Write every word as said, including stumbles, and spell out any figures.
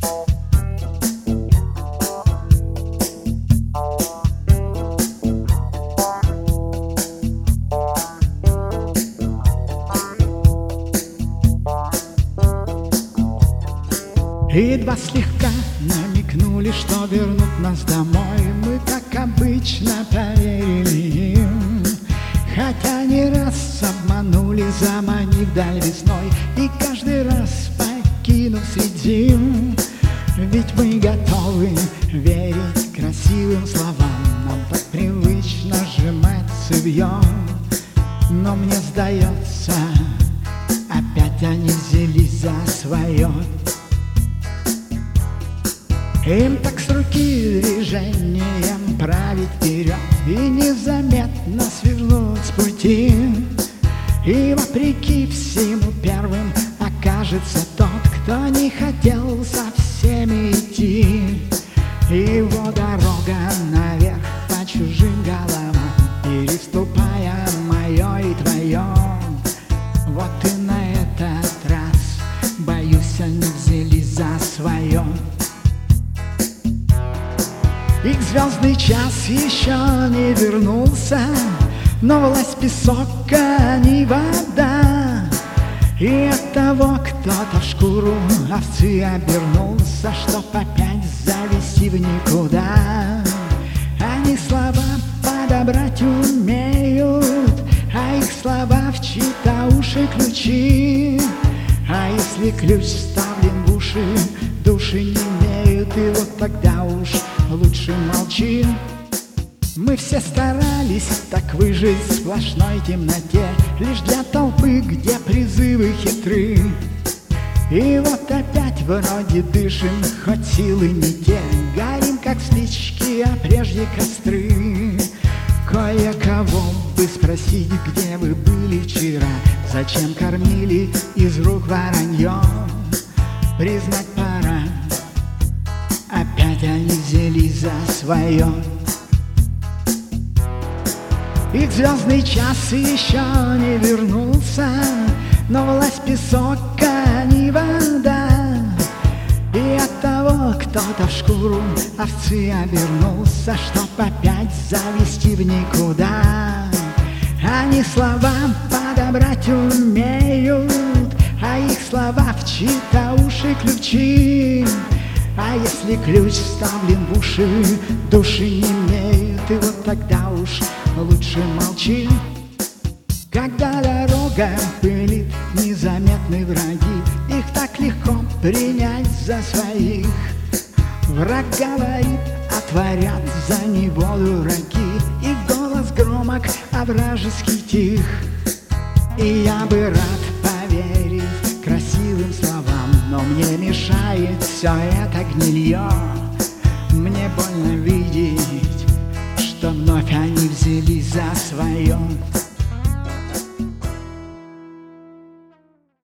Едва слегка намекнули, что вернут нас домой. Мы, как обычно, поверили им, хотя не раз обманули, заманив даль весной, и каждый раз покинув средин. Ведь мы готовы верить красивым словам, нам так привычно сжимать цевьем. Но мне сдается, опять они взялись за свое. Им так с руки движением править вперед и незаметно свернуть с пути. И вопреки всему первым окажется тот, кто не хотел со всеми идти. Его дорога наверх по чужим головам, переступая мое и твое. Вот и на этот раз, боюсь, они взялись за свое. Их звездный час еще не вернулся, но власть песок, а не вода. И от того кто-то в шкуру овцы обернулся, чтоб опять завести в никуда. Они слова подобрать умеют, а их слова в чьи-то уши ключи. А если ключ вставлен в уши, души не имеют, и вот тогда уж лучше молчи. Мы все старались так выжить в сплошной темноте, лишь для толпы, где призывы хитры. И вот опять вроде дышим, хоть силы не те, горим, как спички, а прежде костры. Кое-кого бы спросить, где вы были вчера, зачем кормили из рук воронье. Признать пора, опять они взялись за свое. Их звездный час еще не вернулся, но власть песок, а не вода. И от того кто-то в шкуру овцы обернулся, чтоб опять завести в никуда. Они слова подобрать умеют, а их слова в чьи-то уши ключи. А если ключ вставлен в уши, души не имеют, и вот тогда уж лучше молчи. Когда дорога пылит, незаметны враги, их так легко принять за своих. Враг говорит, отворят за него дураки, и голос громок, а вражеский тих. И я бы рад поверить красивым словам, но мне мешает все это гнилье. Мне больно видеть, что вновь они взялись за свое.